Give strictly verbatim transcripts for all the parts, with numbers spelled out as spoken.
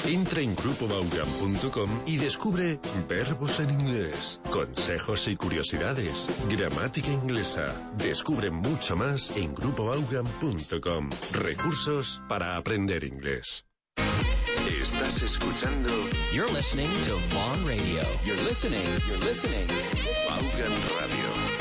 Entra en grupo baugan punto com y descubre verbos en inglés, consejos y curiosidades, gramática inglesa. Descubre mucho más en grupo baugan punto com. Recursos para aprender inglés. Estás escuchando. You're listening to Vaughan Radio. You're listening. You're listening. Vaughan Radio.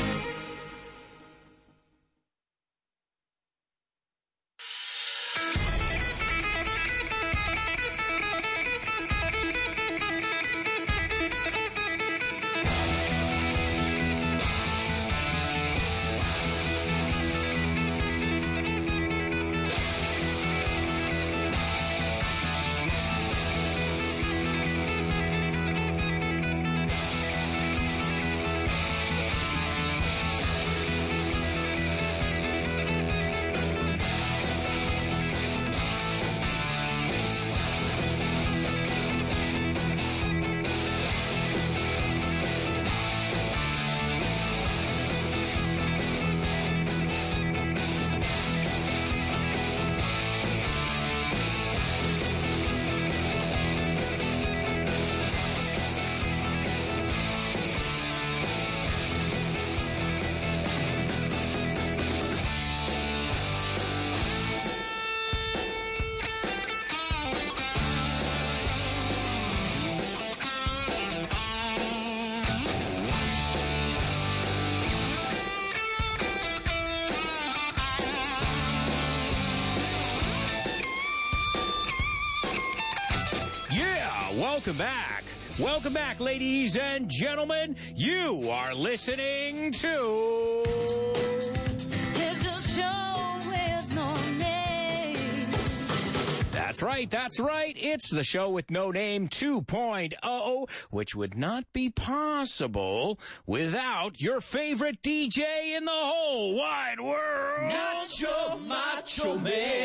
Welcome back. Welcome back, ladies and gentlemen. You are listening to... It's a show with no name. That's right, that's right. It's the show with no name two point oh, which would not be possible without your favorite D J in the whole wide world. Nacho Macho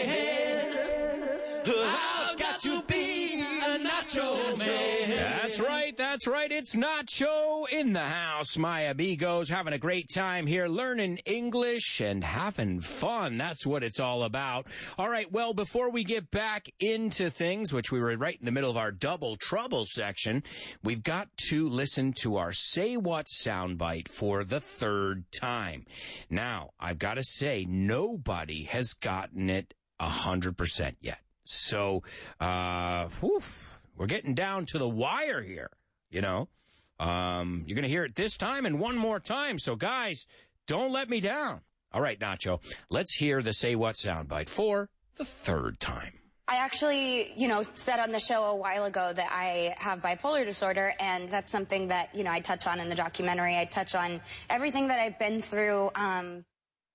Man. I've got to be a Nacho Man. That's right, that's right. It's Nacho in the house, my amigos. Having a great time here, learning English and having fun. That's what it's all about. All right, well, before we get back into things, which we were right in the middle of our double trouble section, we've got to listen to our Say What soundbite for the third time. Now, I've got to say, nobody has gotten it one hundred percent yet. So, uh, whew, we're getting down to the wire here, you know. Um, you're going to hear it this time and one more time. So, guys, don't let me down. All right, Nacho, let's hear the Say What soundbite for the third time. I actually, you know, said on the show a while ago that I have bipolar disorder, and that's something that, you know, I touch on in the documentary. I touch on everything that I've been through. Um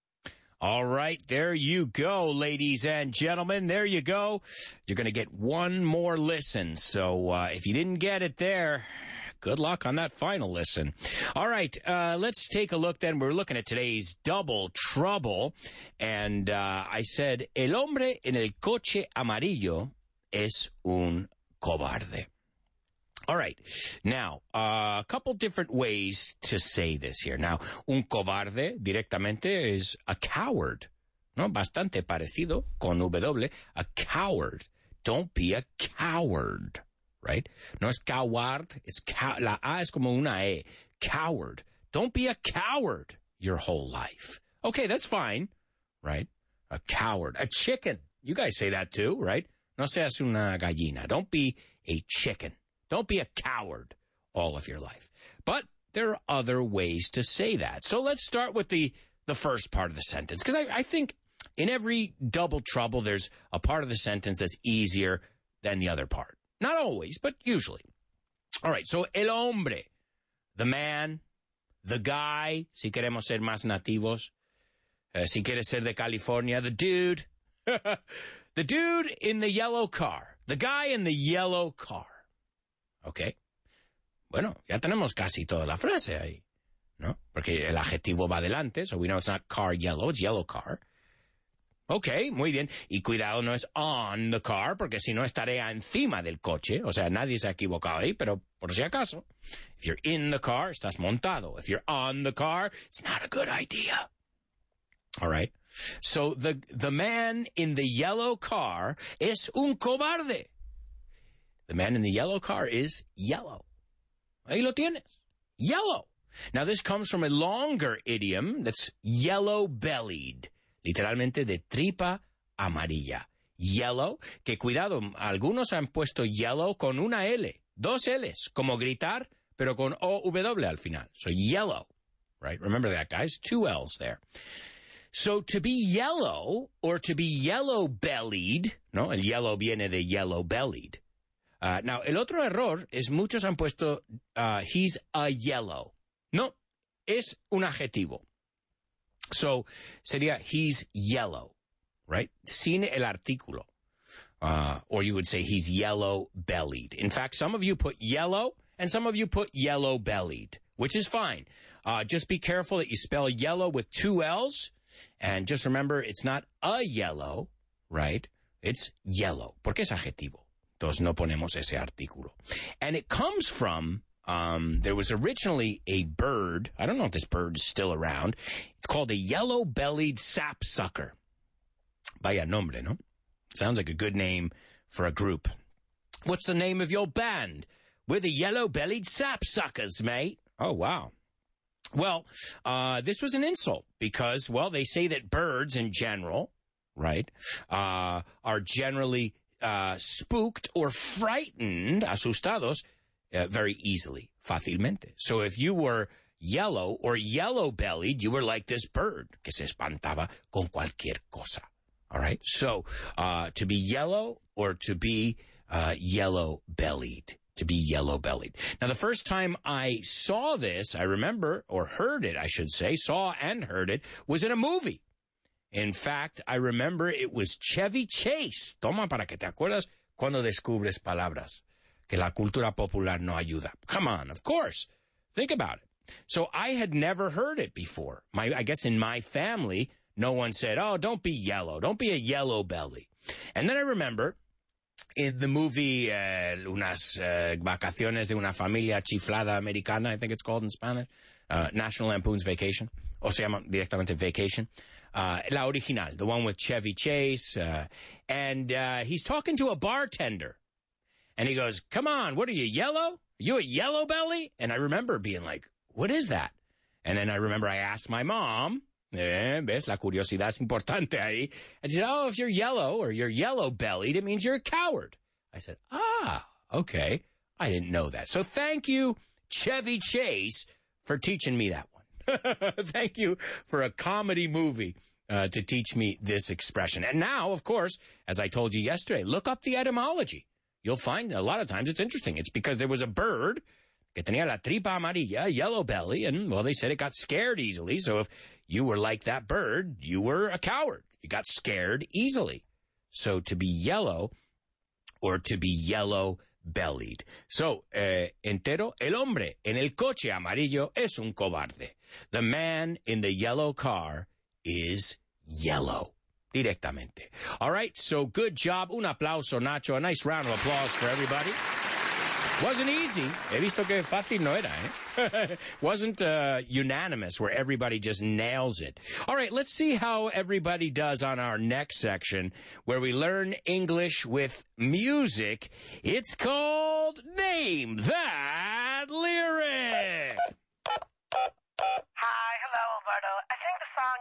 All right, there you go, ladies and gentlemen. There you go. You're going to get one more listen. So uh, if you didn't get it there, good luck on that final listen. All right, uh, let's take a look then. We're looking at today's double trouble. And uh, I said, el hombre en el coche amarillo es un cobarde. All right. Now, uh, a couple different ways to say this here. Now, un cobarde directamente is a coward, ¿no? Bastante parecido con W, a coward. Don't be a coward, right? No es coward, it's cow- la A es como una E. Coward. Don't be a coward your whole life. Okay, that's fine, right? A coward. A chicken. You guys say that too, right? No seas una gallina. Don't be a chicken. Don't be a coward all of your life. But there are other ways to say that. So let's start with the, the first part of the sentence. Because I, I think in every double trouble, there's a part of the sentence that's easier than the other part. Not always, but usually. All right, so el hombre, the man, the guy, si queremos ser más nativos, uh, si quieres ser de California, the dude, the dude in the yellow car, the guy in the yellow car. Okay. Bueno, ya tenemos casi toda la frase ahí, ¿no? Porque el adjetivo va adelante, so we know it's not car yellow, it's yellow car. Okay, muy bien. Y cuidado, no es on the car, porque si no estaré encima del coche. O sea, nadie se ha equivocado ahí, pero por si acaso. If you're in the car, estás montado. If you're on the car, it's not a good idea. All right. So the, the man in the yellow car es un cobarde. man in the yellow car is yellow. Ahí lo tienes. Yellow. Now, this comes from a longer idiom that's yellow-bellied. Literalmente de tripa amarilla. Yellow, que cuidado, algunos han puesto yellow con una L, dos L's, como gritar, pero con O W al final. So yellow, right? Remember that, guys? Two L's there. So to be yellow, or to be yellow-bellied, ¿no? El yellow viene de yellow-bellied. Uh, now, el otro error es muchos han puesto uh, he's a yellow. No, es un adjetivo. So, sería he's yellow, right? Sin el artículo. Uh, or you would say he's yellow-bellied. In fact, some of you put yellow, and some of you put yellow-bellied, which is fine. Uh, just be careful that you spell yellow with two L's, and just remember, it's not a yellow, right? It's yellow, porque es adjetivo. Entonces no ponemos ese artículo. And it comes from, um, there was originally a bird. I don't know if this bird is still around. It's called a yellow-bellied sapsucker. Vaya nombre, ¿no? Sounds like a good name for a group. What's the name of your band? We're the yellow-bellied sapsuckers, mate. Oh, wow. Well, uh, this was an insult because, well, they say that birds in general, right, uh, are generally uh, spooked or frightened, asustados, uh, very easily, fácilmente. So if you were yellow or yellow-bellied, you were like this bird que se espantaba con cualquier cosa. All right? So uh, to be yellow or to be uh, yellow-bellied. To be yellow-bellied. Now, the first time I saw this, I remember, or heard it, I should say, saw and heard it, was in a movie. In fact, I remember it was Chevy Chase. Toma para que te acuerdas cuando descubres palabras. Que la cultura popular no ayuda. Come on, of course. Think about it. So I had never heard it before. My, I guess in my family, no one said, oh, don't be yellow. Don't be a yellow belly. And then I remember in the movie, uh, unas uh, vacaciones de una familia chiflada americana, I think it's called in Spanish, uh, National Lampoon's Vacation, o se llama directamente Vacation, uh, la original, the one with Chevy Chase, uh, and uh, he's talking to a bartender, and he goes, come on, what are you, yellow? Are you a yellow belly? And I remember being like, what is that? And then I remember I asked my mom, Eh, ves, la curiosidad es importante ahí. And she said, oh, if you're yellow or you're yellow-bellied, it means you're a coward. I said, ah, okay. I didn't know that. So thank you, Chevy Chase, for teaching me that one. Thank you for a comedy movie uh, to teach me this expression. And now, of course, as I told you yesterday, look up the etymology. You'll find a lot of times it's interesting. It's because there was a bird que tenía la tripa amarilla, yellow belly, and, well, they said it got scared easily. So if you were like that bird, you were a coward. You got scared easily. So to be yellow or to be yellow-bellied. So, eh, entero, el hombre en el coche amarillo es un cobarde. The man in the yellow car is yellow. Directamente. All right, so good job. Un aplauso, Nacho. A nice round of applause for everybody. Wasn't easy. He visto que fácil no era, eh? Wasn't uh, unanimous where everybody just nails it. All right, let's see how everybody does on our next section where we learn English with music. It's called Name That Lyric. Hi, hello, Alberto. I think the song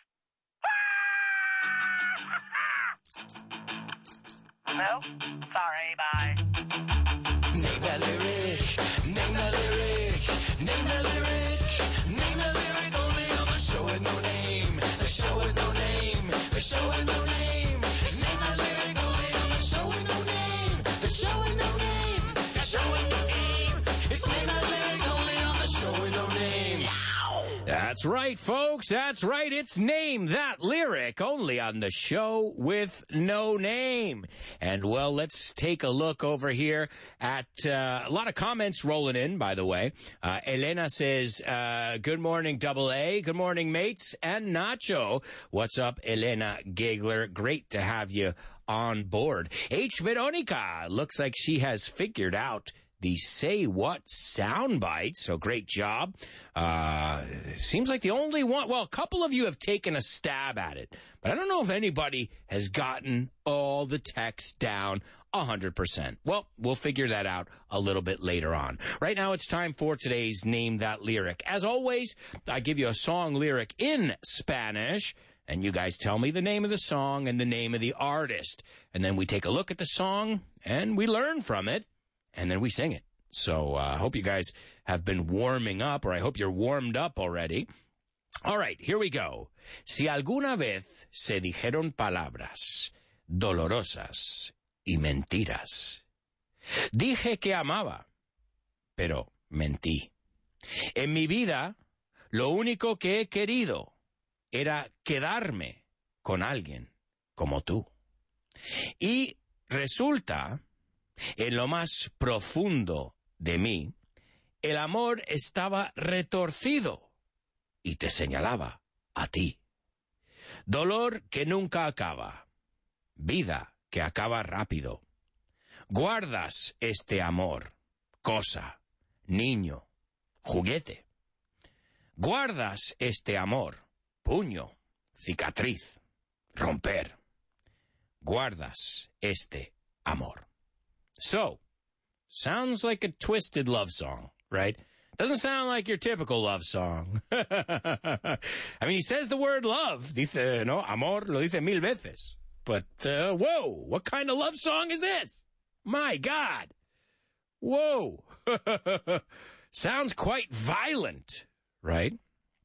is... Hello? Sorry, bye. Name that lyric, name that lyric, name that lyric, name that lyric only on the show with no name, the show with no name, the show with no name. Name that lyric only on the show with no name, the show with no name, the show with no name. It's name that lyric only on the show with no name. That's right, folks. That's right. It's Name That Lyric, only on the show with no name. And, well, let's take a look over here at uh, a lot of comments rolling in, by the way. Uh, Elena says, uh, good morning, Double A. Good morning, mates. And Nacho. What's up, Elena Gagler? Great to have you on board. H. Veronica. Looks like she has figured out the Say What soundbite, so great job. Uh, seems like the only one, well, a couple of you have taken a stab at it, but I don't know if anybody has gotten all the text down one hundred percent. Well, we'll figure that out a little bit later on. Right now, it's time for today's Name That Lyric. As always, I give you a song lyric in Spanish, and you guys tell me the name of the song and the name of the artist. And then we take a look at the song, and we learn from it, and then we sing it. So I uh, hope you guys have been warming up, or I hope you're warmed up already. All right, here we go. Si alguna vez se dijeron palabras dolorosas y mentiras. Dije que amaba, pero mentí. En mi vida, lo único que he querido era quedarme con alguien como tú. Y resulta, en lo más profundo de mí, el amor estaba retorcido y te señalaba a ti. Dolor que nunca acaba, vida que acaba rápido. Guardas este amor, cosa, niño, juguete. Guardas este amor, puño, cicatriz, romper. Guardas este amor. So, sounds like a twisted love song, right? Doesn't sound like your typical love song. I mean, he says the word love. Dice, no, amor, lo dice mil veces. But, uh, whoa, what kind of love song is this? My God. Whoa. Sounds quite violent, right?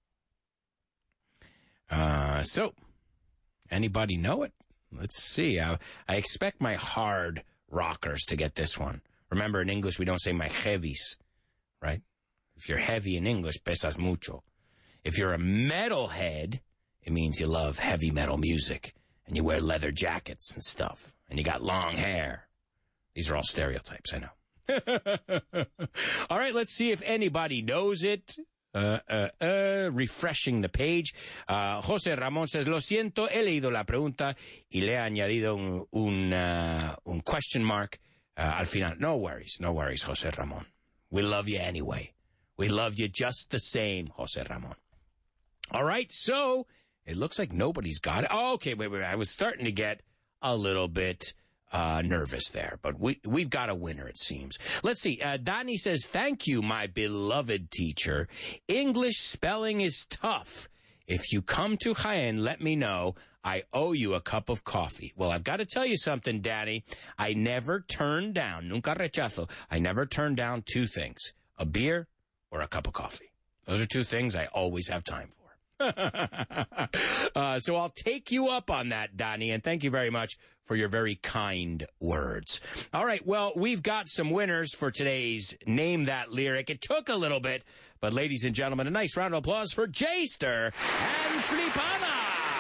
Uh, so, anybody know it? Let's see. I, I expect my hard rockers to get this one. Remember, in English, we don't say my heavies, right? If you're heavy in English, pesas mucho. If you're a metalhead, it means you love heavy metal music, and you wear leather jackets and stuff, and you got long hair. These are all stereotypes, I know. All right, let's see if anybody knows it. Uh, uh, uh, refreshing the page. Uh, José Ramón says, lo siento, he leído la pregunta y le he añadido un, un, uh, un question mark uh, al final. No worries, no worries, José Ramón. We love you anyway. We love you just the same, José Ramón. All right, so it looks like nobody's got it. Oh, okay, wait, wait, I was starting to get a little bit uh, nervous there, but we, we've got a winner, it seems. Let's see. Uh, Donnie says, thank you, my beloved teacher. English spelling is tough. If you come to Jaén, let me know. I owe you a cup of coffee. Well, I've got to tell you something, Danny. I never turn down, nunca rechazo, I never turn down two things, a beer or a cup of coffee. Those are two things I always have time for. uh, so I'll take you up on that, Donnie, and thank you very much for your very kind words. All right, well, we've got some winners for today's Name That Lyric. It took a little bit, but ladies and gentlemen, a nice round of applause for Jayster and Flipada.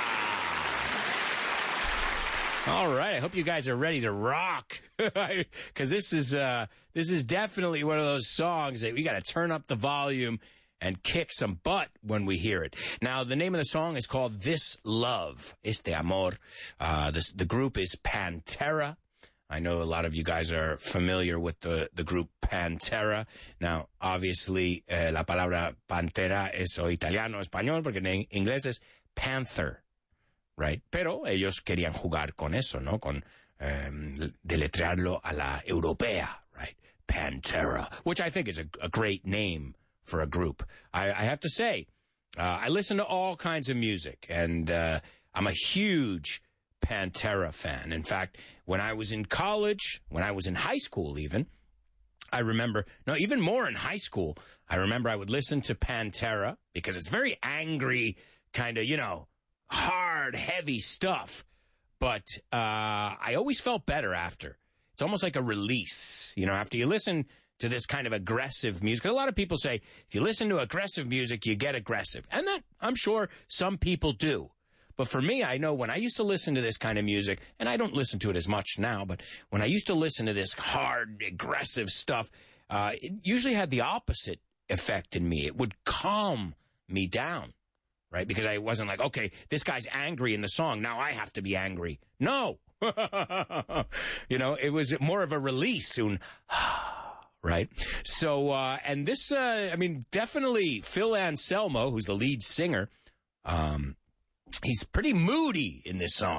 All right, I hope you guys are ready to rock, because this is uh, this is definitely one of those songs that we got to turn up the volume and kick some butt when we hear it. Now, the name of the song is called This Love, Este Amor. Uh, this, the group is Pantera. I know a lot of you guys are familiar with the, the group Pantera. Now, obviously, eh, la palabra Pantera es o italiano o español, porque en inglés es Panther, right? Pero ellos querían jugar con eso, ¿no? Con um, deletrearlo a la europea, right? Pantera, which I think is a, a great name for a group. I, I have to say, uh, I listen to all kinds of music, and uh, I'm a huge Pantera fan. In fact, when I was in college, when I was in high school even, I remember, no, even more in high school, I remember I would listen to Pantera because it's very angry, kind of, you know, hard, heavy stuff. But uh, I always felt better after. It's almost like a release, you know, after you listen to this kind of aggressive music. A lot of people say, if you listen to aggressive music, you get aggressive. And that, I'm sure some people do. But for me, I know when I used to listen to this kind of music, and I don't listen to it as much now, but when I used to listen to this hard, aggressive stuff, uh, it usually had the opposite effect in me. It would calm me down, right? Because I wasn't like, okay, this guy's angry in the song, now I have to be angry. No. You know, it was more of a release soon. Right? So, uh, and this, uh, I mean, definitely Phil Anselmo, who's the lead singer, um, he's pretty moody in this song.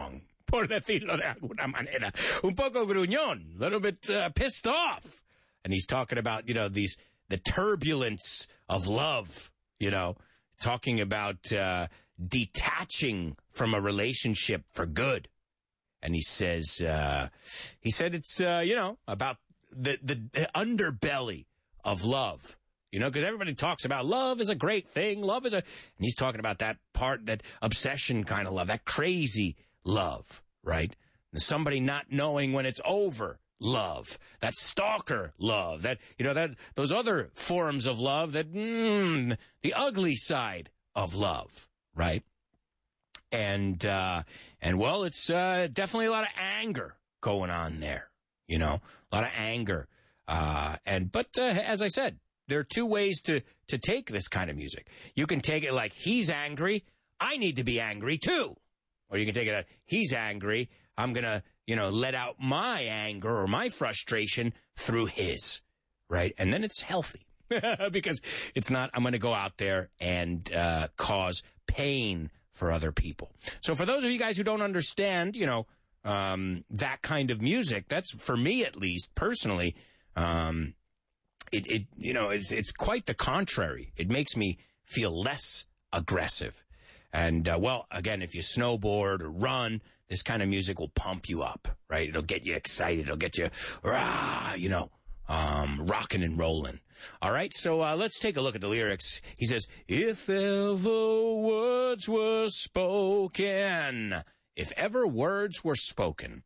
por decirlo de alguna manera. Un poco gruñón, a little bit uh, pissed off. And he's talking about, you know, these, the turbulence of love, you know, talking about uh, detaching from a relationship for good. And he says, uh, he said it's, uh, you know, about the, the, the underbelly of love. You know, because everybody talks about love is a great thing. Love is a, and he's talking about that part, that obsession kind of love, that crazy love, right? And somebody not knowing when it's over love, that stalker love, that, you know, that those other forms of love, that, mm, the ugly side of love, right? And, uh, and well, it's, uh, definitely a lot of anger going on there, you know, a lot of anger. Uh, and, but, uh, as I said, there are two ways to, to take this kind of music. You can take it like, he's angry, I need to be angry too. Or you can take it like, he's angry, I'm going to, you know, let out my anger or my frustration through his, right? And then it's healthy because it's not, I'm going to go out there and uh, cause pain for other people. So for those of you guys who don't understand, you know, um, that kind of music, that's, for me at least, personally, um, It, it, you know, it's, it's quite the contrary. It makes me feel less aggressive. And, uh, well, again, if you snowboard or run, this kind of music will pump you up, right? It'll get you excited. It'll get you, rah, you know, um, rocking and rolling. All right. So, uh, let's take a look at the lyrics. He says, if ever words were spoken, if ever words were spoken,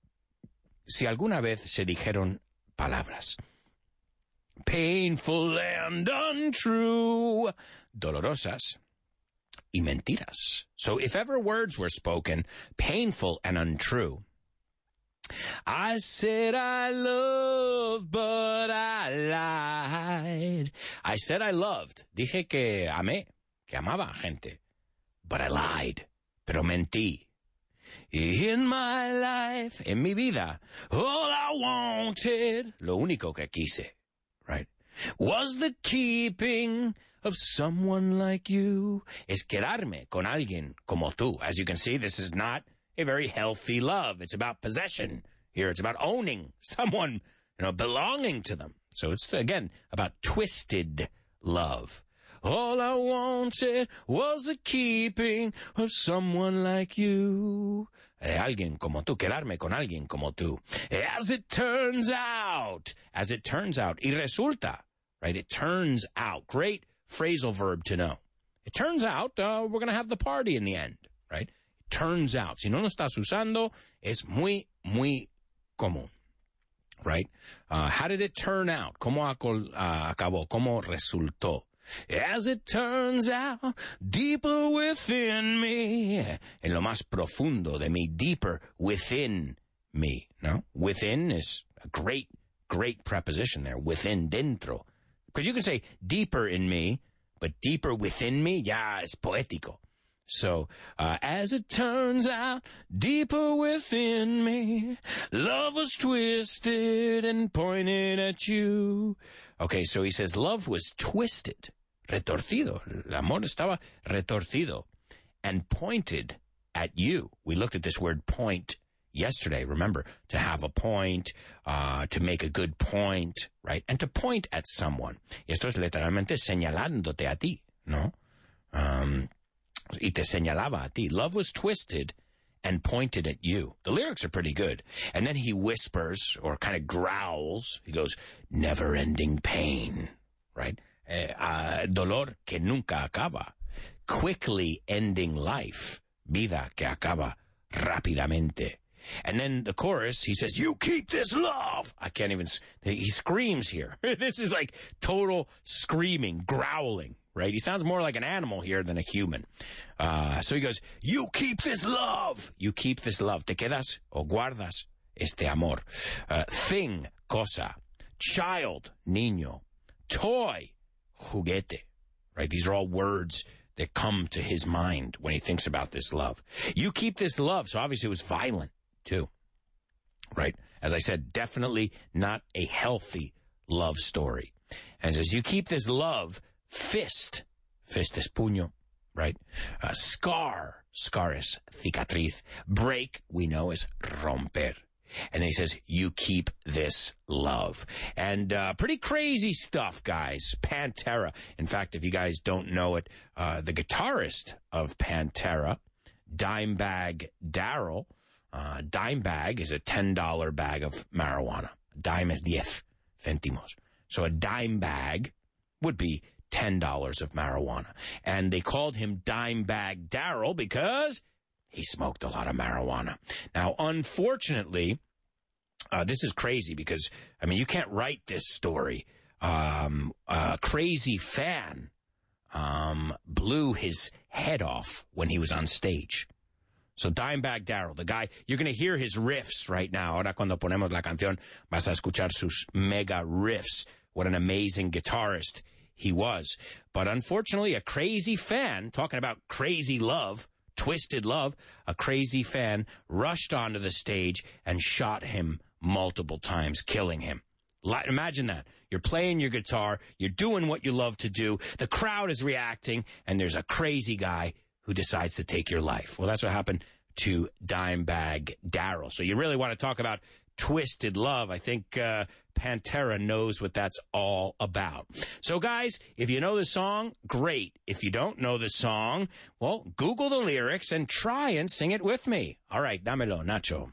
si alguna vez se dijeron palabras, painful and untrue, dolorosas y mentiras. So if ever words were spoken, painful and untrue. I said I loved, but I lied. I said I loved. Dije que amé, que amaba gente. But I lied. Pero mentí. In my life, en mi vida, all I wanted, lo único que quise, right, was the keeping of someone like you. Es quedarme con alguien como tú. As you can see, this is not a very healthy love. It's about possession. Here it's about owning someone, you know, belonging to them. So it's, again, about twisted love. All I wanted was the keeping of someone like you. Eh, alguien como tú, quedarme con alguien como tú. As it turns out, as it turns out, y resulta, right? It turns out. Great phrasal verb to know. It turns out uh, we're going to have the party in the end, right? It turns out. Si no lo estás usando, es muy, muy común, right? Uh, how did it turn out? ¿Cómo acol, uh, acabó? ¿Cómo resultó? As it turns out, deeper within me, en lo más profundo de mí, deeper within me, no? Within is a great, great preposition there, within, dentro. Because you can say deeper in me, but deeper within me, ya es poético. So, uh, as it turns out, deeper within me, love was twisted and pointed at you. Okay, so he says love was twisted, retorcido. El amor estaba retorcido and pointed at you. We looked at this word point yesterday. Remember, to have a point, uh, to make a good point, right? And to point at someone. Y esto es literalmente señalándote a ti, ¿no? Um, y te señalaba a ti. Love was twisted and pointed at you. The lyrics are pretty good. And then he whispers or kind of growls. He goes, never-ending pain, right? Eh, uh, dolor que nunca acaba. Quickly ending life. Vida que acaba rápidamente. And then the chorus, he says, you keep this love. I can't even, he screams here. This is like total screaming, growling, right? He sounds more like an animal here than a human. Uh, so he goes, you keep this love. You keep this love. Te quedas o guardas este amor. Uh, thing, cosa. Child, niño. Toy, juguete. Right? These are all words that come to his mind when he thinks about this love. You keep this love. So obviously it was violent too. Right? As I said, definitely not a healthy love story. And says, you keep this love, fist. Fist es puño, right? Uh, scar, Scar is cicatriz. Break, we know, is romper. And he says, you keep this love. And uh, pretty crazy stuff, guys. Pantera. In fact, if you guys don't know it, uh, the guitarist of Pantera, Dimebag Darrell, uh, Dimebag is a ten dollar bag of marijuana. Dime es diez centimos. So a dime bag would be ten dollars of marijuana. And they called him Dimebag Darrell because he smoked a lot of marijuana. Now, unfortunately, uh, this is crazy because, I mean, you can't write this story. Um, a crazy fan um, blew his head off when he was on stage. So Dimebag Darrell, the guy, you're going to hear his riffs right now. Ahora cuando ponemos la canción, vas a escuchar sus mega riffs. What an amazing guitarist he was. But unfortunately, a crazy fan, talking about crazy love, twisted love, a crazy fan rushed onto the stage and shot him multiple times, killing him. Imagine that. You're playing your guitar, you're doing what you love to do, the crowd is reacting, and there's a crazy guy who decides to take your life. Well, that's what happened to Dimebag Darrell. So you really want to talk about twisted love. I think uh, Pantera knows what that's all about. So, guys, if you know the song, great. If you don't know the song, well, Google the lyrics and try and sing it with me. All right, dámelo, Nacho.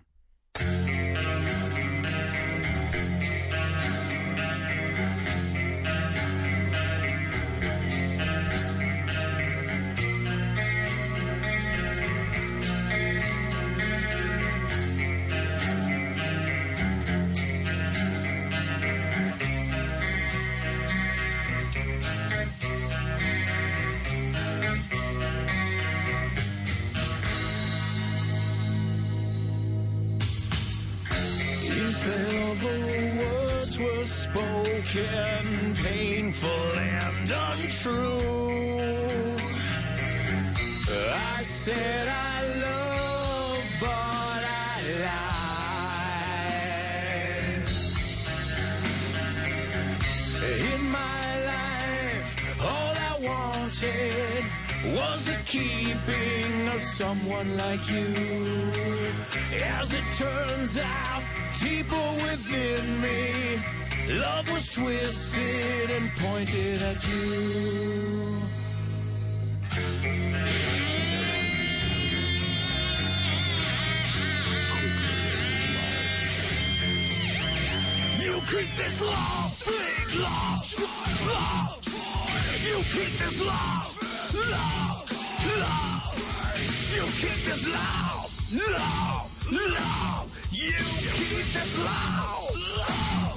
Spoken, painful, and untrue. I said I love, but I lied. In my life, all I wanted was the keeping of someone like you. As it turns out, deeper within me, love was twisted and pointed at you. You keep this love, big love, love. You keep this love, love, love. You keep this love, love, love. You keep this love, love.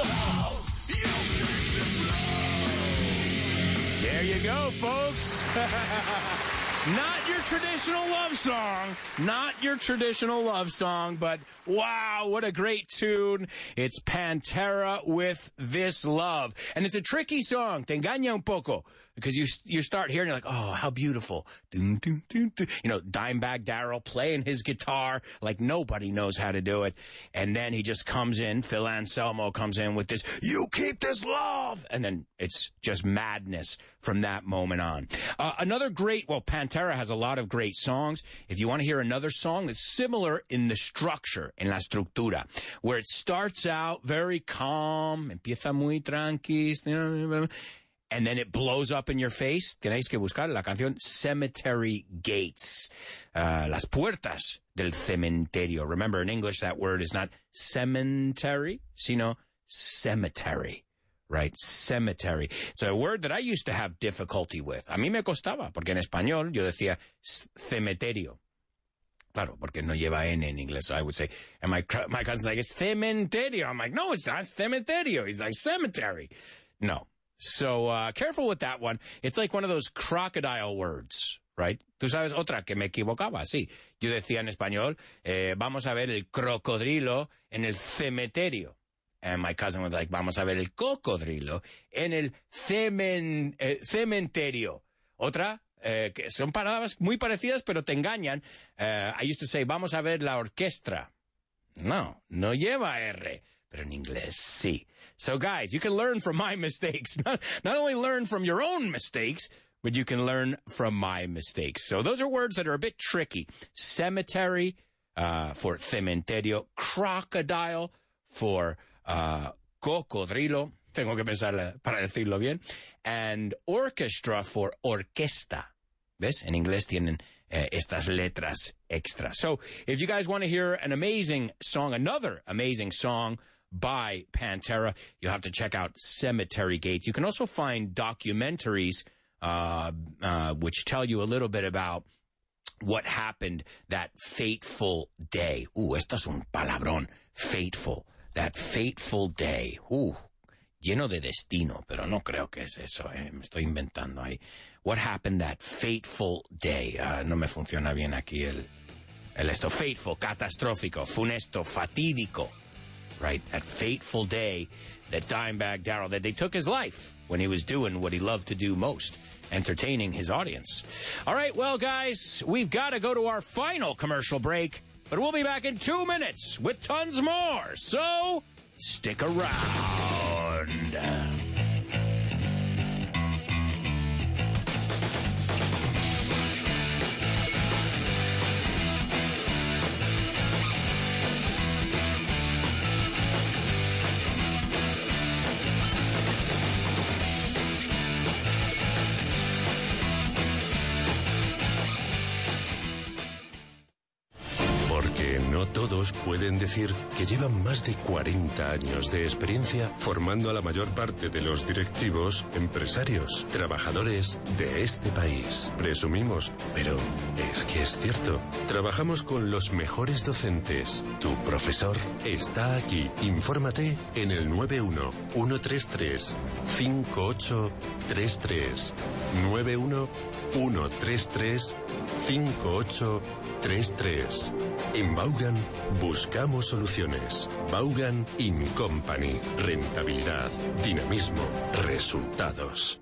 There you go, folks. Not your traditional love song. Not your traditional love song, but wow, what a great tune. It's Pantera with This Love. And it's a tricky song. Te engaña un poco. Because you you start hearing, you're like, oh, how beautiful. Dun, dun, dun, dun. You know, Dimebag Darrell playing his guitar like nobody knows how to do it. And then he just comes in, Phil Anselmo comes in with this, you keep this love. And then it's just madness from that moment on. Uh, another great, well, Pantera has a lot of great songs. If you want to hear another song that's similar in the structure, en la estructura, where it starts out very calm, empieza muy tranqui, and then it blows up in your face. Tenéis que buscar la canción Cemetery Gates. Uh, las puertas del cementerio. Remember, in English, that word is not cemetery, sino cemetery. Right? Cemetery. It's a word that I used to have difficulty with. A mí me costaba, porque en español yo decía cementerio. Claro, porque no lleva N en inglés. So I would say, and my, my cousin's like, it's cementerio. I'm like, no, it's not cementerio. He's like, cemetery. No. So uh, careful with that one. It's like one of those crocodile words, right? Tú sabes otra que me equivocaba, sí. Yo decía en español, eh, vamos a ver el crocodrilo en el cementerio. And my cousin was like, vamos a ver el cocodrilo en el cemen, eh, cementerio. Otra, eh, que son palabras muy parecidas, pero te engañan. Uh, I used to say, vamos a ver la orquesta. No, no lleva R. Pero en inglés, sí. So, guys, you can learn from my mistakes. Not, not only learn from your own mistakes, but you can learn from my mistakes. So those are words that are a bit tricky. Cemetery uh, for cementerio, crocodile for uh, cocodrilo, tengo que pensar para decirlo bien, and orchestra for orquesta. ¿Ves? En inglés tienen uh, estas letras extra. So if you guys want to hear an amazing song, another amazing song by Pantera, you'll have to check out Cemetery Gates. You can also find documentaries uh, uh, which tell you a little bit about what happened that fateful day. Uh, esto es un palabrón, fateful. That fateful day. Uh, lleno de destino, pero no creo que es eso. Eh. Me estoy inventando ahí. What happened that fateful day? Uh, no me funciona bien aquí el, el esto. Fateful, catastrófico, funesto, fatídico. Right, that fateful day that Dimebag Darrell, that they took his life when he was doing what he loved to do most, entertaining his audience. All right, well, guys, we've got to go to our final commercial break, but we'll be back in two minutes with tons more. So stick around. No todos pueden decir que llevan más de cuarenta años de experiencia formando a la mayor parte de los directivos, empresarios, trabajadores de este país. Presumimos, pero es que es cierto. Trabajamos con los mejores docentes. Tu profesor está aquí. Infórmate en el nueve uno, uno tres tres, cinco ocho tres tres. nueve uno, uno tres tres, cinco ocho tres tres. En Vaughan buscamos soluciones. Vaughan in Company. Rentabilidad, dinamismo, resultados.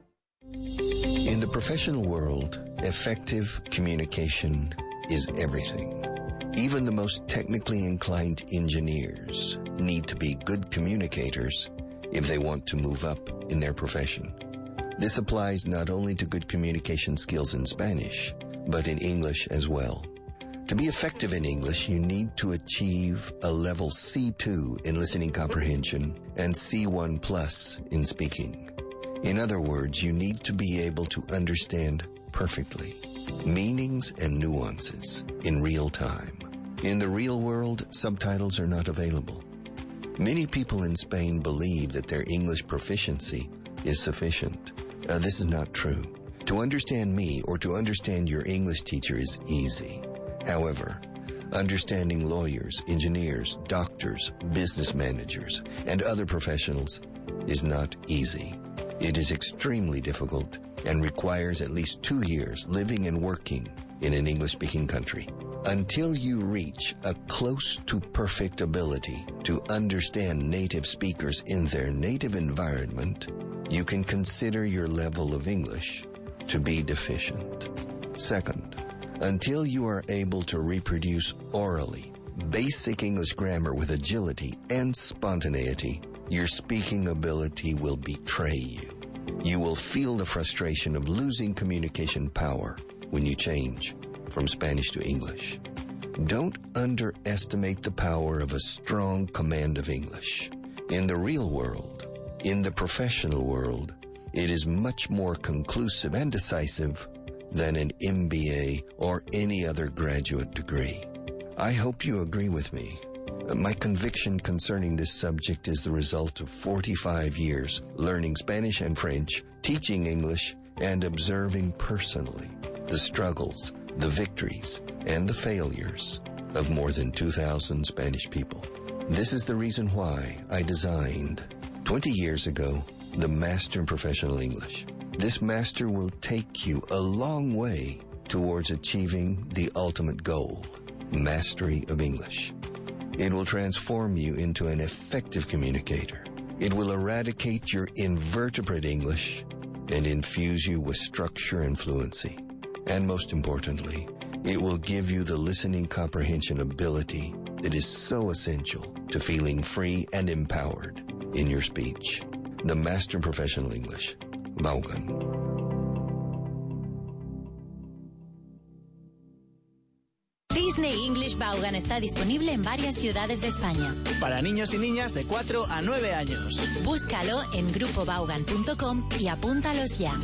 In the professional world, effective communication is everything. Even the most technically inclined engineers need to be good communicators if they want to move up in their profession. This applies not only to good communication skills in Spanish, but in English as well. To be effective in English, you need to achieve a level C two in listening comprehension and C one plus in speaking. In other words, you need to be able to understand perfectly meanings and nuances in real time. In the real world, subtitles are not available. Many people in Spain believe that their English proficiency is sufficient. Uh, this is not true. To understand me or to understand your English teacher is easy. However, understanding lawyers, engineers, doctors, business managers, and other professionals is not easy. It is extremely difficult and requires at least two years living and working in an English-speaking country. Until you reach a close to perfect ability to understand native speakers in their native environment, you can consider your level of English to be deficient. Second, until you are able to reproduce orally basic English grammar with agility and spontaneity, your speaking ability will betray you. You will feel the frustration of losing communication power when you change from Spanish to English. Don't underestimate the power of a strong command of English. In the real world, in the professional world, it is much more conclusive and decisive than an M B A or any other graduate degree. I hope you agree with me. My conviction concerning this subject is the result of forty-five years learning Spanish and French, teaching English, and observing personally the struggles, the victories, and the failures of more than two thousand Spanish people. This is the reason why I designed, twenty years ago, the Master in Professional English. This master will take you a long way towards achieving the ultimate goal, mastery of English. It will transform you into an effective communicator. It will eradicate your invertebrate English and infuse you with structure and fluency. And most importantly, it will give you the listening comprehension ability that is so essential to feeling free and empowered in your speech. The Master in Professional English. Vaughan. Vaughan está disponible en varias ciudades de España. Para niños y niñas de cuatro a nueve años. Búscalo en grupo vaughan punto com y apúntalos ya.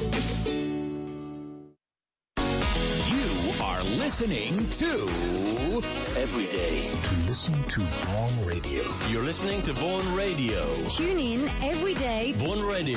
You are listening to Everyday. To listen to Vaughan Radio. You're listening to Vaughan Radio. Tune in every day. Vaughan Radio.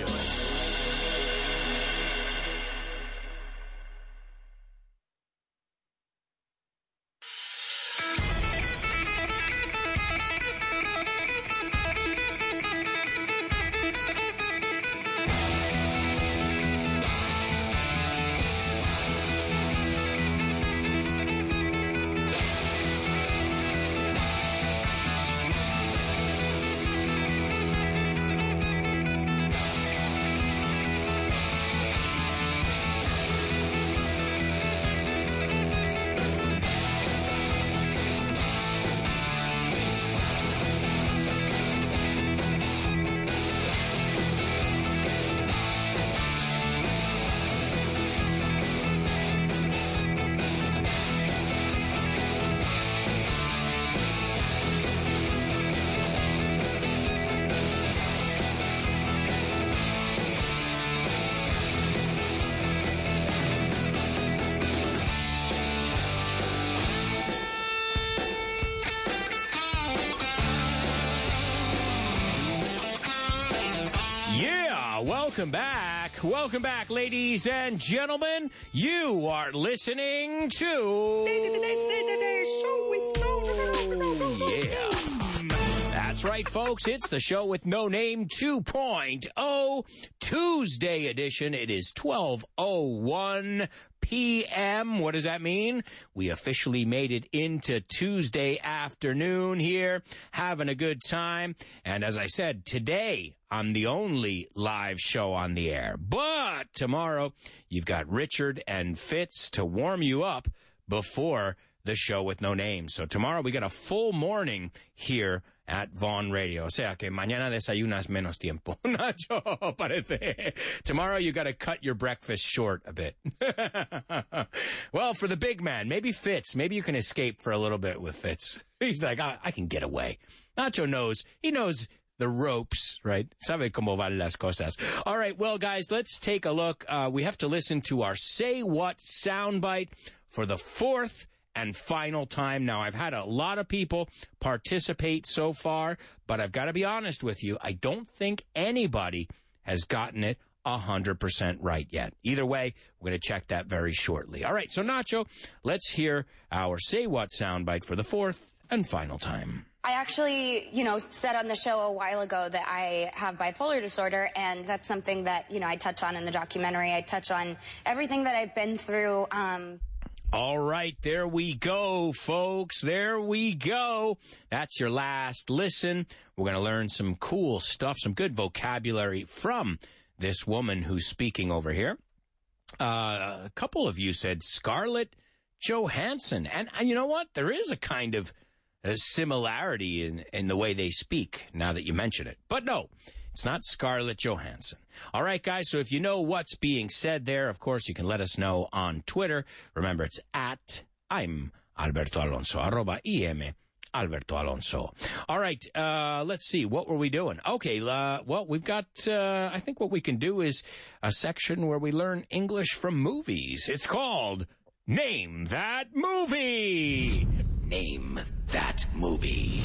Welcome back. Welcome back, ladies and gentlemen. You are listening to... Yeah. That's right, folks. It's the Show with No Name two point oh Tuesday edition. It is twelve oh one p m What does that mean? We officially made it into Tuesday afternoon here, having a good time. And as I said, today I'm the only live show on the air. But tomorrow you've got Richard and Fitz to warm you up before the Show with No Name. So tomorrow we got a full morning here at Vaughan Radio. O sea que mañana desayunas menos tiempo. Nacho, parece. Tomorrow you got to cut your breakfast short a bit. Well, for the big man, maybe Fitz. Maybe you can escape for a little bit with Fitz. He's like, I, I can get away. Nacho knows. He knows the ropes, right? Sabe cómo van las cosas. All right, well, guys, let's take a look. Uh, we have to listen to our Say What soundbite for the fourth and final time. Now, I've had a lot of people participate so far, but I've got to be honest with you. I don't think anybody has gotten it one hundred percent right yet. Either way, we're going to check that very shortly. All right, so Nacho, let's hear our Say What soundbite for the fourth and final time. I actually, you know, said on the show a while ago that I have bipolar disorder, and that's something that, you know, I touch on in the documentary. I touch on everything that I've been through. Um All right, there we go, folks. There we go. That's your last listen. We're going to learn some cool stuff, some good vocabulary from this woman who's speaking over here. Uh, a couple of you said Scarlett Johansson. And, and you know what? There is a kind of a similarity in, in the way they speak, now that you mention it. But no, it's not Scarlett Johansson. All right, guys, so if you know what's being said there, of course, you can let us know on Twitter. Remember, it's at I'm Alberto Alonso, arroba I M Alberto Alonso. All right, uh, let's see. What were we doing? Okay, uh, well, we've got, uh, I think what we can do is a section where we learn English from movies. It's called Name That Movie. Name That Movie.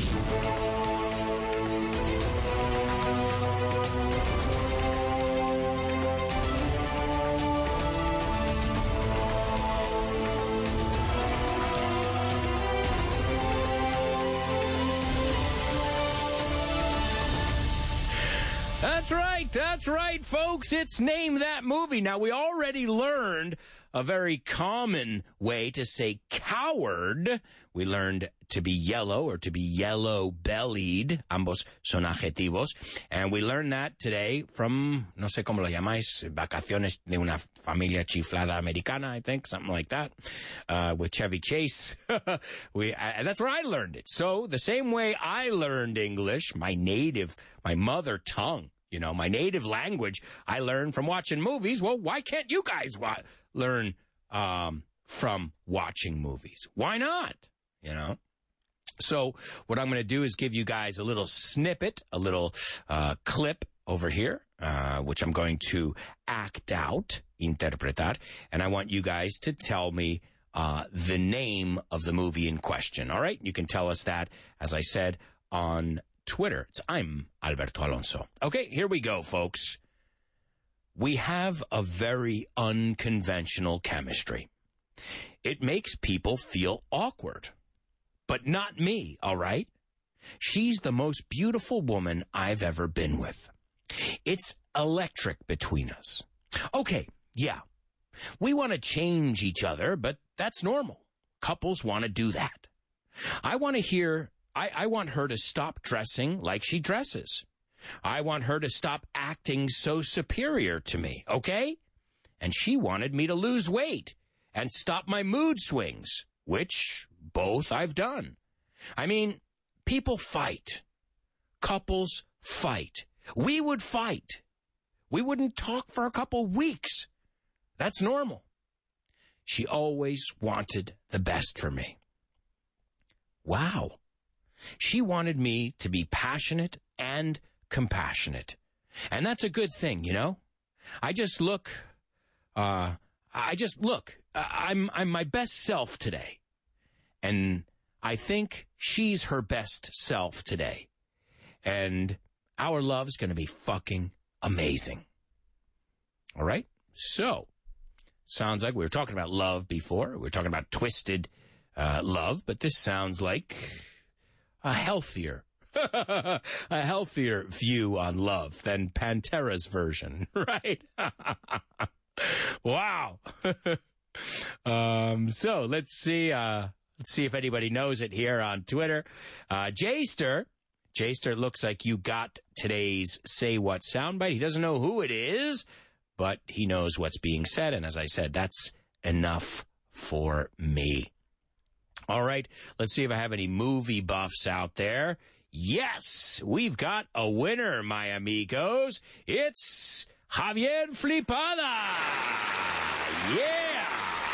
That's right. That's right, folks. It's Name That Movie. Now, we already learned a very common way to say coward. We learned to be yellow or to be yellow-bellied. Ambos son adjetivos. And we learned that today from, no sé cómo lo llamáis, Vacaciones de una Familia Chiflada Americana, I think, something like that, uh, with Chevy Chase. we, I, that's where I learned it. So the same way I learned English, my native, my mother tongue, you know, my native language, I learned from watching movies. Well, why can't you guys wa- learn um, from watching movies? Why not? you know? So what I'm going to do is give you guys a little snippet, a little uh, clip over here, uh, which I'm going to act out, interpretar, and I want you guys to tell me uh, the name of the movie in question, all right? You can tell us that, as I said, on Twitter. It's I'm Alberto Alonso. Okay, here we go, folks. We have a very unconventional chemistry. It makes people feel awkward. But not me, all right? She's the most beautiful woman I've ever been with. It's electric between us. Okay, yeah. We want to change each other, but that's normal. Couples want to do that. I want to hear, I, I want her to stop dressing like she dresses. I want her to stop acting so superior to me, okay? And she wanted me to lose weight and stop my mood swings, which both I've done. I mean, people fight. Couples fight. We would fight. We wouldn't talk for a couple weeks. That's normal. She always wanted the best for me. Wow. She wanted me to be passionate and compassionate. And that's a good thing, you know? I just look, uh, I just look, I'm, I'm my best self today. And I think she's her best self today. And our love's going to be fucking amazing. All right? So, sounds like we were talking about love before. We were talking about twisted uh, love, but this sounds like a healthier, a healthier view on love than Pantera's version, right? Wow. um, so, let's see... Uh, Let's see if anybody knows it here on Twitter. Uh, Jayster, Jayster, looks like you got today's Say What soundbite. He doesn't know who it is, but he knows what's being said. And as I said, that's enough for me. All right, let's see if I have any movie buffs out there. Yes, we've got a winner, my amigos. It's Javier Flipada. Yeah.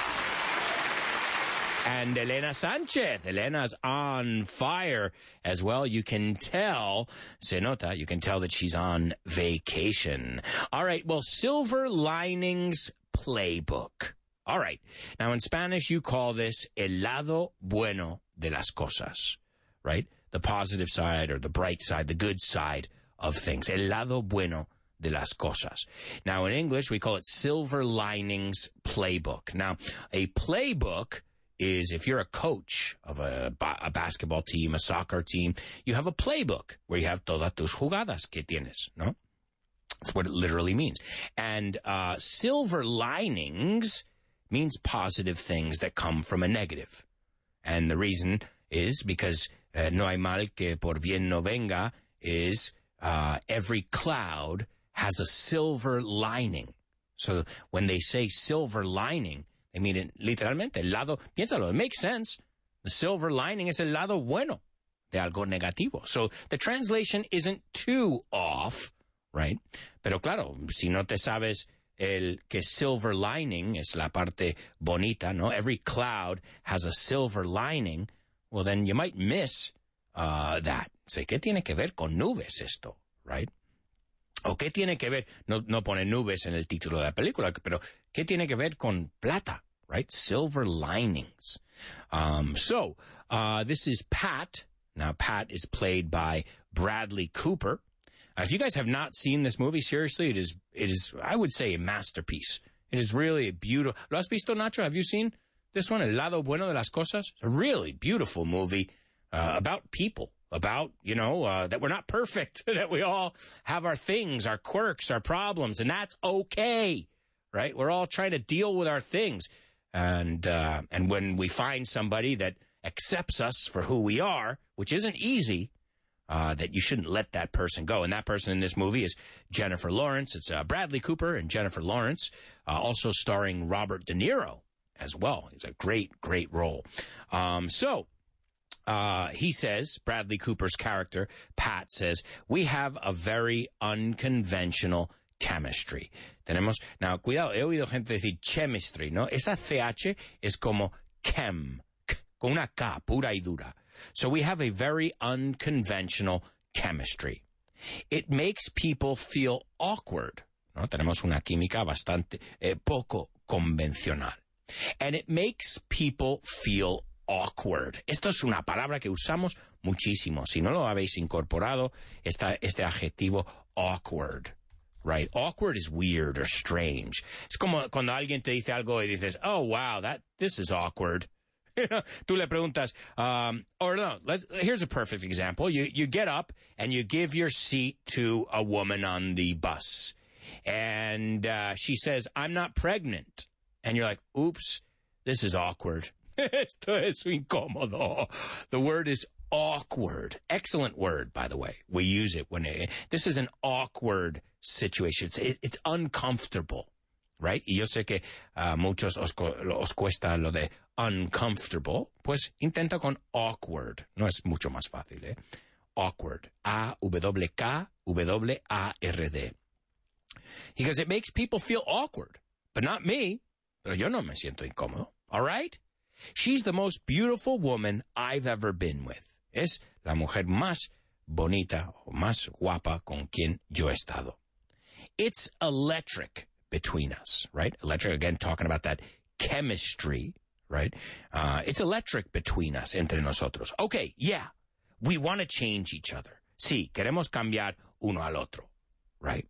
And Elena Sanchez. Elena's on fire as well. You can tell, se nota, you can tell that she's on vacation. All right, well, Silver Linings Playbook. All right. Now, in Spanish, you call this el lado bueno de las cosas, right? The positive side or the bright side, the good side of things. El lado bueno de las cosas. Now, in English, we call it Silver Linings Playbook. Now, a playbook is if you're a coach of a, a basketball team, a soccer team, you have a playbook where you have todas tus jugadas que tienes, no? That's what it literally means. And uh, silver linings means positive things that come from a negative. And the reason is because uh, no hay mal que por bien no venga is uh, every cloud has a silver lining. So when they say silver lining, I mean, it, literalmente, el lado, piénsalo, it makes sense. The silver lining is el lado bueno de algo negativo. So the translation isn't too off, right? Pero claro, si no te sabes el que silver lining es la parte bonita, ¿no? Every cloud has a silver lining. Well, then you might miss uh, that. Say, ¿qué tiene que ver con nubes esto, right? ¿O qué tiene que ver? No, no pone nubes en el título de la película, pero ¿qué tiene que ver con plata? Right? Silver linings. Um, so, uh, this is Pat. Now, Pat is played by Bradley Cooper. Uh, if you guys have not seen this movie, seriously, it is, it is, I would say, a masterpiece. It is really a beautiful. ¿Lo has visto, Nacho? Have you seen this one? El lado bueno de las cosas? It's a really beautiful movie uh, about people. About, you know, uh, that we're not perfect, that we all have our things, our quirks, our problems, and that's okay, right? We're all trying to deal with our things. And uh, and when we find somebody that accepts us for who we are, which isn't easy, uh, that you shouldn't let that person go. And that person in this movie is Jennifer Lawrence. It's uh, Bradley Cooper and Jennifer Lawrence, uh, also starring Robert De Niro as well. It's a great, great role. Um, so uh, he says, Bradley Cooper's character, Pat, says, we have a very unconventional chemistry. Tenemos, now, cuidado, he oído gente decir chemistry, ¿no? Esa C H es como chem, con una K, pura y dura. So we have a very unconventional chemistry. It makes people feel awkward, ¿no? Tenemos una química bastante eh, poco convencional. And it makes people feel awkward. Esto es una palabra que usamos muchísimo. Si no lo habéis incorporado, está este adjetivo awkward, right? Awkward is weird or strange. Es como cuando alguien te dice algo y dices, oh, wow, that this is awkward. Tú le preguntas, um, or no, let's, here's a perfect example. You, you get up and you give your seat to a woman on the bus. And uh, she says, I'm not pregnant. And you're like, oops, this is awkward. Esto es incómodo. The word is awkward. Excellent word, by the way. We use it when it, this is an awkward situation. It's, it, it's uncomfortable, right? Y yo sé que a uh, muchos os, os cuesta lo de uncomfortable. Pues intenta con awkward. No es mucho más fácil, ¿eh? Awkward. A W K W A R D. Because it makes people feel awkward. But not me. Pero yo no me siento incómodo. All right? She's the most beautiful woman I've ever been with. Es la mujer más bonita o más guapa con quien yo he estado. It's electric between us, right? Electric, again, talking about that chemistry, right? Uh, it's electric between us, entre nosotros. Okay, yeah, we want to change each other. Sí, queremos cambiar uno al otro, right?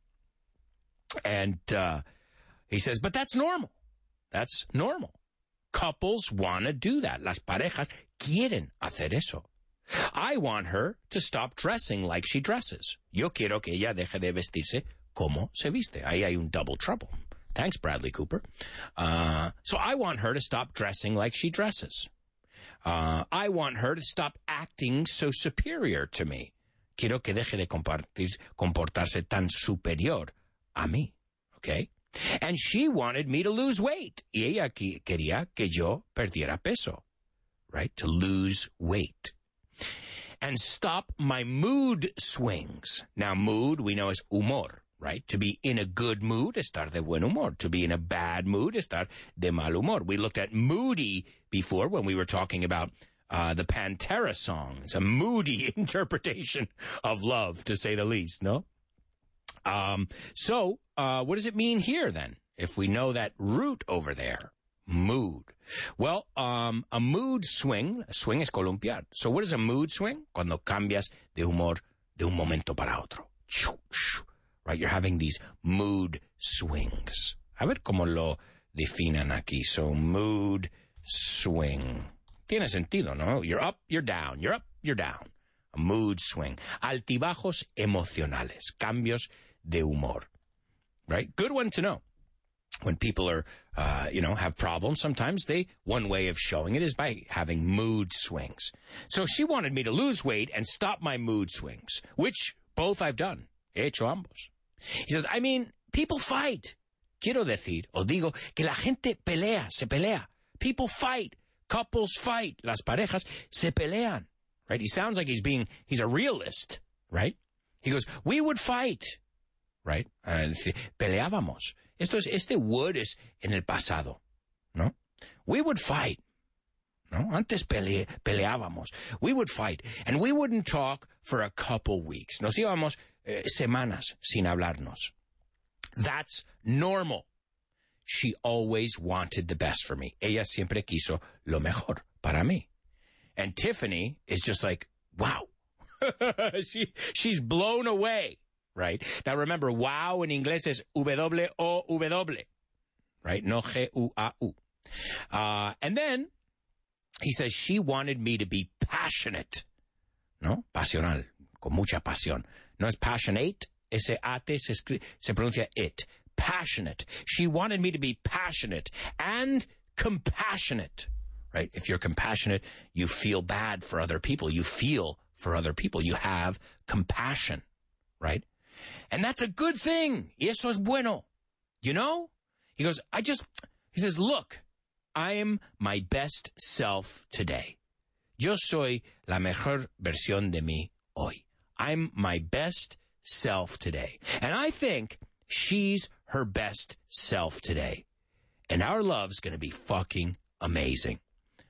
And uh, he says, but that's normal. That's normal. Couples want to do that. Las parejas quieren hacer eso. I want her to stop dressing like she dresses. Yo quiero que ella deje de vestirse como se viste. Ahí hay un double trouble. Thanks, Bradley Cooper. Uh, so I want her to stop dressing like she dresses. Uh, I want her to stop acting so superior to me. Quiero que deje de comportarse tan superior a mí. Okay? And she wanted me to lose weight. Y ella quería que yo perdiera peso, right? To lose weight. And stop my mood swings. Now, mood, we know is humor, right? To be in a good mood, estar de buen humor. To be in a bad mood, estar de mal humor. We looked at moody before when we were talking about uh, the Pantera song. It's a moody interpretation of love, to say the least, no? Um, so, uh, what does it mean here then? If we know that root over there, mood. Well, um, a mood swing, a swing es columpiar. So what is a mood swing? Cuando cambias de humor de un momento para otro. Right? You're having these mood swings. A ver cómo lo definan aquí. So mood swing. Tiene sentido, ¿no? You're up, you're down. You're up, you're down. A mood swing. Altibajos emocionales. Cambios de humor, right? Good one to know. When people are, uh, you know, have problems, sometimes they, one way of showing it is by having mood swings. So she wanted me to lose weight and stop my mood swings, which both I've done. He hecho ambos. He says, I mean, people fight. Quiero decir, o digo, que la gente pelea, se pelea. People fight. Couples fight. Las parejas se pelean, right? He sounds like he's being, he's a realist, right? He goes, we would fight. Right? Uh, peleábamos. Esto es, este would es en el pasado, ¿no? We would fight, ¿no? Antes pele, peleábamos. We would fight. And we wouldn't talk for a couple weeks. Nos íbamos eh, semanas sin hablarnos. That's normal. She always wanted the best for me. Ella siempre quiso lo mejor para mí. And Tiffany is just like, wow. she, she's blown away. Right? Now remember, wow in inglés es W O W, right? No G U A U. Uh, and then he says she wanted me to be passionate, ¿no? Pasional, con mucha pasión. No es passionate, ese ate se, escri- se pronuncia it. Passionate. She wanted me to be passionate and compassionate, right? If you're compassionate, you feel bad for other people. You feel for other people. You have compassion, right? And that's a good thing. Y eso es bueno. You know? He goes, I just, he says, look, I am my best self today. Yo soy la mejor versión de mí hoy. I'm my best self today. And I think she's her best self today. And our love's going to be fucking amazing.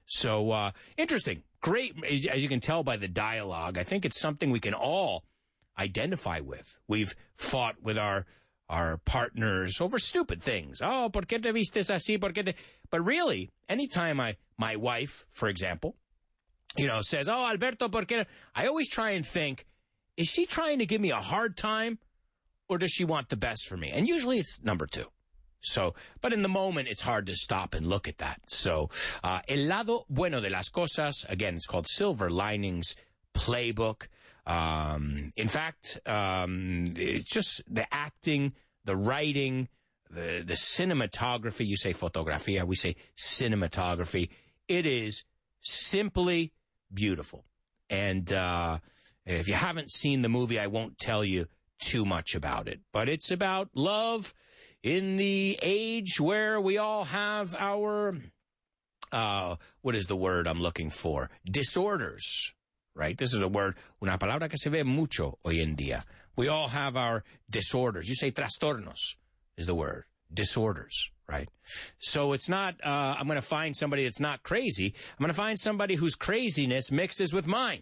So, uh, interesting. Great. As you can tell by the dialogue, I think it's something we can all identify with. We've fought with our our partners over stupid things. Oh, ¿por qué te vistes así? ¿Por qué te... But really, anytime I, my wife, for example, you know, says, oh, Alberto, ¿por qué? I always try and think, is she trying to give me a hard time or does she want the best for me? And usually it's number two. So, but in the moment, it's hard to stop and look at that. So, uh, El lado bueno de las cosas, again, it's called Silver Linings Playbook. Um, in fact, um, it's just the acting, the writing, the, the cinematography. You say fotografía, we say cinematography. It is simply beautiful. And uh, if you haven't seen the movie, I won't tell you too much about it. But it's about love in the age where we all have our, uh, what is the word I'm looking for? Disorders. Right? This is a word, una palabra que se ve mucho hoy en día. We all have our disorders. You say trastornos is the word. Disorders, right? So it's not, uh, I'm going to find somebody that's not crazy. I'm going to find somebody whose craziness mixes with mine.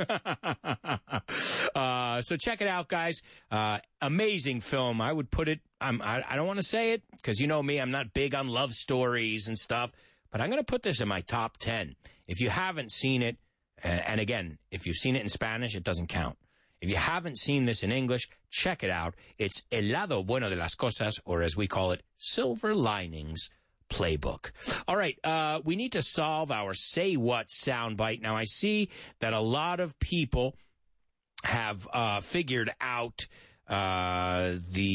uh, so check it out, guys. Uh, amazing film. I would put it, I'm, I, I don't want to say it because you know me, I'm not big on love stories and stuff, but I'm going to put this in my top ten. If you haven't seen it, and again, if you've seen it in Spanish, it doesn't count. If you haven't seen this in English, check it out. It's El lado bueno de las cosas, or as we call it, Silver Linings Playbook. All right, uh, we need to solve our Say What soundbite. Now, I see that a lot of people have uh, figured out uh,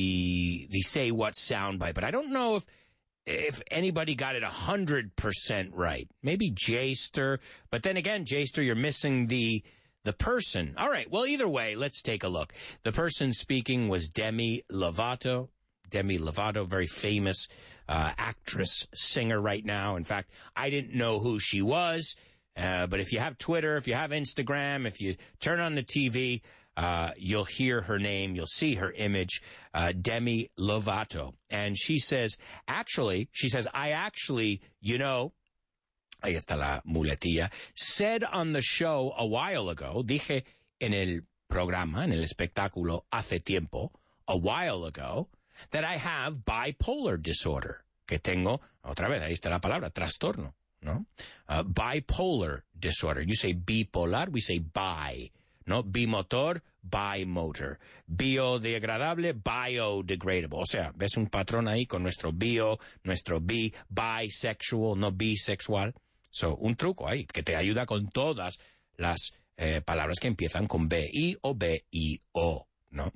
the the Say What soundbite, but I don't know if if anybody got it one hundred percent right. Maybe Jayster, but then again, Jayster, you're missing the the person. All right, well, either way, let's take a look. The person speaking was Demi Lovato. Demi Lovato, very famous uh, actress, singer right now. In fact, I didn't know who she was, uh, but if you have Twitter, if you have Instagram, if you turn on the T V, Uh, you'll hear her name, you'll see her image, uh, Demi Lovato. And she says, actually, she says, I actually, you know, ahí está la muletilla, said on the show a while ago, dije en el programa, en el espectáculo hace tiempo, a while ago, that I have bipolar disorder. Que tengo, otra vez, ahí está la palabra, trastorno, ¿no? Uh, bipolar disorder. You say bipolar, we say bi. No, bimotor, bimotor. Biodegradable, biodegradable. O sea, ves un patrón ahí con nuestro bio, nuestro bi, bisexual, no bisexual. So, un truco ahí que te ayuda con todas las eh, palabras que empiezan con B, I o B, I o, ¿no?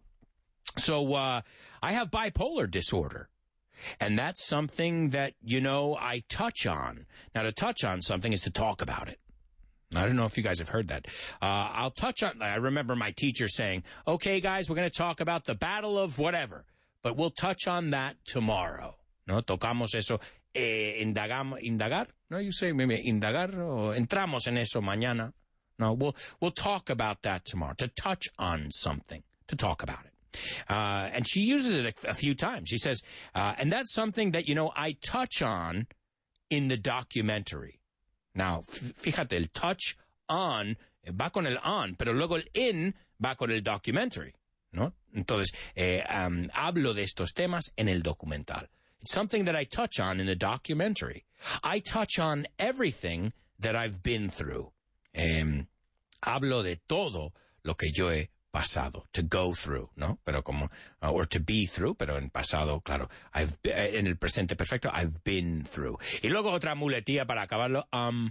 So, uh, I have bipolar disorder. And that's something that, you know, I touch on. Now, to touch on something is to talk about it. I don't know if you guys have heard that. Uh, I'll touch on, I remember my teacher saying, okay, guys, we're going to talk about the battle of whatever, but we'll touch on that tomorrow. No, tocamos eso, eh, indagamos, indagar, no, you say maybe indagar, o entramos en eso mañana. No, we'll, we'll talk about that tomorrow, to touch on something, to talk about it. Uh, and she uses it a, a few times. She says, uh, and that's something that, you know, I touch on in the documentary. Now, fíjate, el touch on va con el on, pero luego el in va con el documentary, ¿no? Entonces, eh, um, hablo de estos temas en el documental. It's something that I touch on in the documentary. I touch on everything that I've been through. Eh, hablo de todo lo que yo he pasado, to go through, ¿no? Pero como, uh, or to be through, pero en pasado, claro, I've, en el presente perfecto, I've been through. Y luego otra muletilla para acabarlo, um,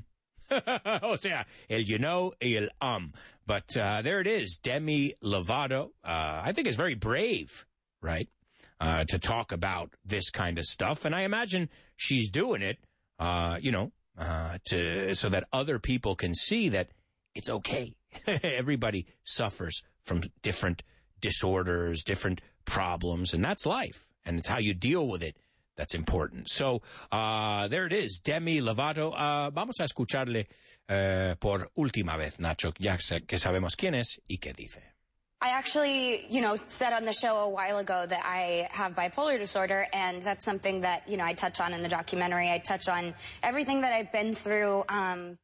o sea, el you know y el um. But uh, there it is, Demi Lovato. Uh, I think it's very brave, right, uh, to talk about this kind of stuff. And I imagine she's doing it, uh, you know, uh, to so that other people can see that it's okay. Everybody suffers from different disorders, different problems, and that's life. And it's how you deal with it that's important. So, uh, there it is, Demi Lovato. Uh, vamos a escucharle uh, por última vez, Nacho, ya que sabemos quién es y qué dice. I actually, you know, said on the show a while ago that I have bipolar disorder, and that's something that, you know, I touch on in the documentary. I touch on everything that I've been through. Um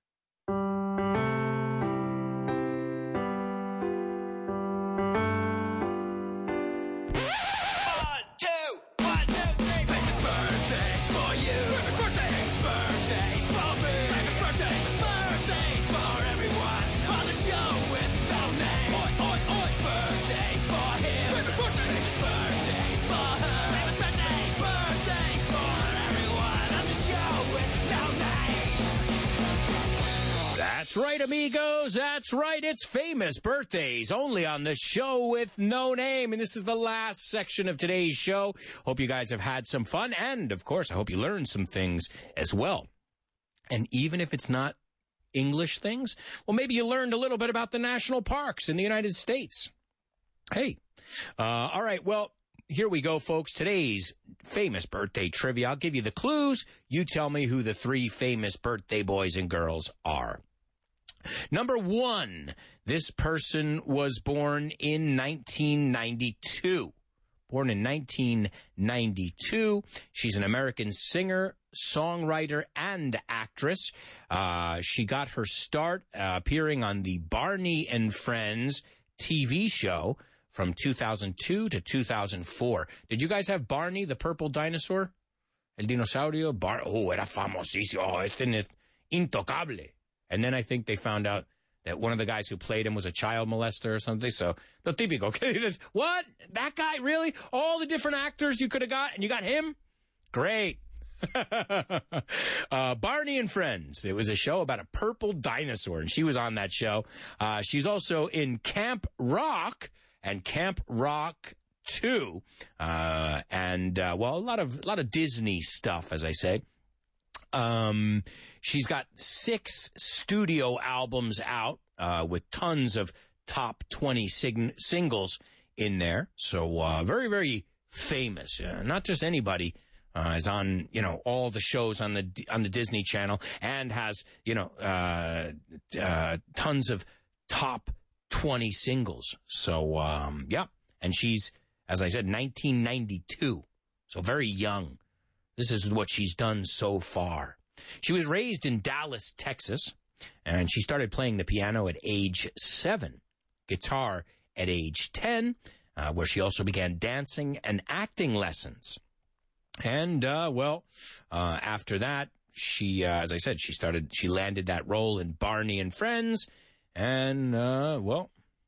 That's right, amigos. That's right. It's famous birthdays only on the show with no name. And this is the last section of today's show. Hope you guys have had some fun. And, of course, I hope you learned some things as well. And even if it's not English things, well, maybe you learned a little bit about the national parks in the United States. Hey. Uh, all right. Well, here we go, folks. Today's famous birthday trivia. I'll give you the clues. You tell me who the three famous birthday boys and girls are. Number one, this person was born in nineteen ninety-two. Born in nineteen ninety-two. She's an American singer, songwriter, and actress. Uh, she got her start uh, appearing on the Barney and Friends T V show from two thousand two to two thousand four. Did you guys have Barney, the purple dinosaur? El dinosaurio. Bar- oh, era famosísimo. Oh, este es intocable. And then I think they found out that one of the guys who played him was a child molester or something. So, lo típico. Okay, this, what? That guy? Really? All the different actors you could have got, and you got him? Great. uh, Barney and Friends. It was a show about a purple dinosaur, and she was on that show. Uh, she's also in Camp Rock and Camp Rock two. Uh, and, uh, well, a lot of, a lot of Disney stuff, as I say. Um, she's got six studio albums out, uh, with tons of top twenty sing- singles in there. So, uh, very, very famous. Uh, not just anybody, uh, is on, you know, all the shows on the, on the Disney Channel and has, you know, uh, uh, tons of top twenty singles. So, um, yeah. And she's, as I said, nineteen ninety-two. So very young. This is what she's done so far. She was raised in Dallas, Texas, and she started playing the piano at age seven, guitar at age ten, uh, where she also began dancing and acting lessons. And, uh, well, uh, after that, she, uh, as I said, she started, she landed that role in Barney and Friends, and, uh, well,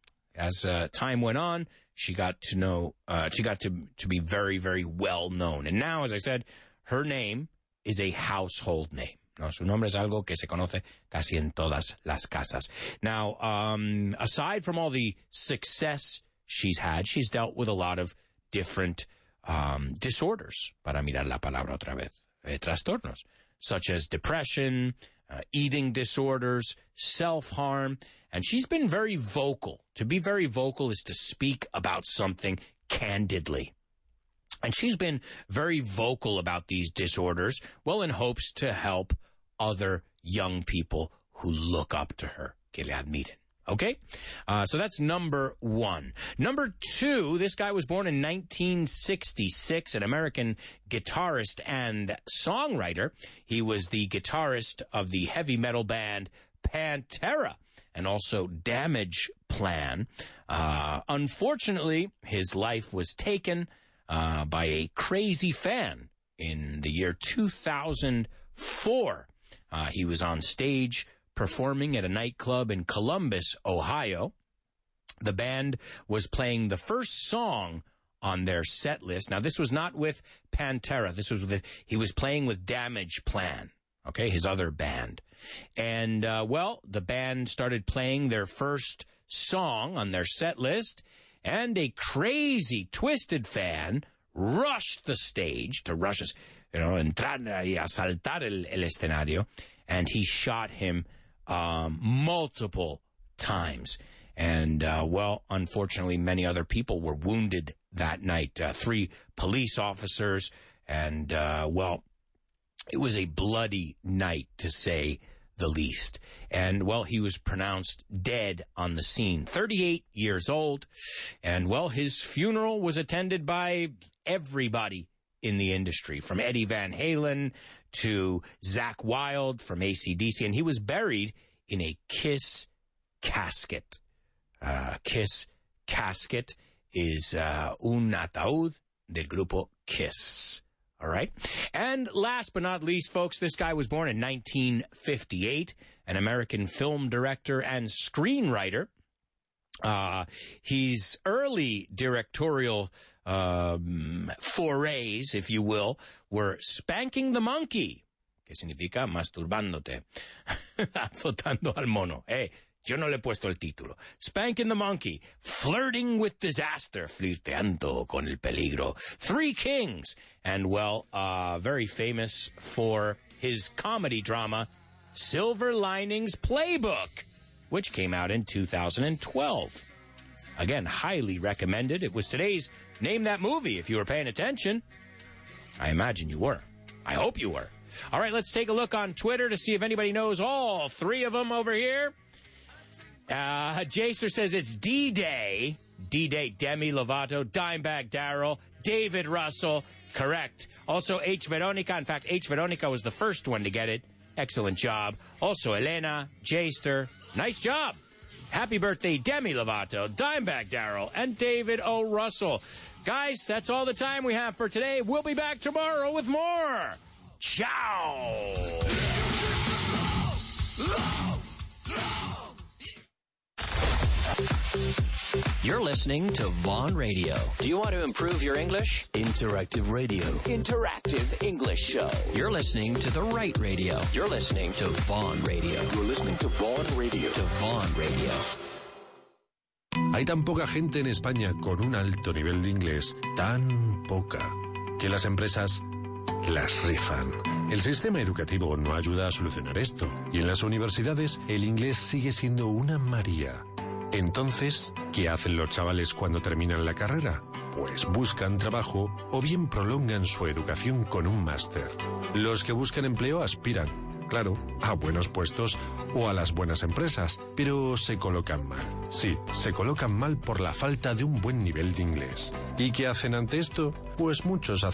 as uh, time went on, she got to know, uh, she got to, to be very, very well known. And now, as I said, her name is a household name. No, su nombre es algo que se conoce casi en todas las casas. Now, um, aside from all the success she's had, she's dealt with a lot of different um, disorders. Para mirar la palabra otra vez. Eh, trastornos. Such as depression, uh, eating disorders, self-harm. And she's been very vocal. To be very vocal is to speak about something candidly. And she's been very vocal about these disorders, well, in hopes to help other young people who look up to her, que le admiren. Okay? Uh, so that's number one. Number two, this guy was born in nineteen sixty-six, an American guitarist and songwriter. He was the guitarist of the heavy metal band Pantera and also Damage Plan. Uh, unfortunately, his life was taken Uh, by a crazy fan in the year two thousand four. Uh, he was on stage performing at a nightclub in Columbus, Ohio. The band was playing the first song on their set list. Now, this was not with Pantera. This was with, he was playing with Damage Plan, okay, his other band. And, uh, well, the band started playing their first song on their set list, and a crazy, twisted fan rushed the stage to rush us, you know, entrar y asaltar el, el escenario, and he shot him um, multiple times. And, uh, well, unfortunately, many other people were wounded that night. Uh, three police officers, and, uh, well, it was a bloody night, to say the least. And, well, he was pronounced dead on the scene, thirty-eight years old. And, well, his funeral was attended by everybody in the industry, from Eddie Van Halen to Zakk Wylde from A C D C. And he was buried in a Kiss casket. Uh, Kiss casket is uh, un ataúd del grupo Kiss. All right. And last but not least, folks, this guy was born in nineteen fifty-eight, an American film director and screenwriter. Uh, his early directorial um, forays, if you will, were Spanking the Monkey, que significa masturbándote, azotando al mono. Hey, yo no le he puesto el título. Spanking the Monkey, Flirting with Disaster, flirteando con el peligro, Three Kings, and, well, uh, very famous for his comedy drama, Silver Linings Playbook, which came out in two thousand twelve. Again, highly recommended. It was today's Name That Movie, if you were paying attention. I imagine you were. I hope you were. All right, let's take a look on Twitter to see if anybody knows all three of them over here. Uh, Jacer says it's D-Day. D-Day, Demi Lovato, Dimebag Darrell, David Russell. Correct. Also, H. Veronica. In fact, H. Veronica was the first one to get it. Excellent job. Also, Elena, Jaster. Nice job. Happy birthday, Demi Lovato, Dimebag Darrell, and David O. Russell. Guys, that's all the time we have for today. We'll be back tomorrow with more. Ciao. You're listening to Vaughn Radio. Do you want to improve your English? Interactive radio. Interactive English show. You're listening to the right radio. You're listening to Vaughn Radio. You're listening to Vaughn Radio. To Vaughn Radio. Hay tan poca gente en España con un alto nivel de inglés, tan poca, que las empresas las rifan. El sistema educativo no ayuda a solucionar esto, y en las universidades el inglés sigue siendo una maría. Entonces, ¿qué hacen los chavales cuando terminan la carrera? Pues buscan trabajo o bien prolongan su educación con un máster. Los que buscan empleo aspiran, claro, a buenos puestos o a las buenas empresas, pero se colocan mal. Sí, se colocan mal por la falta de un buen nivel de inglés. ¿Y qué hacen ante esto? Pues muchos hacen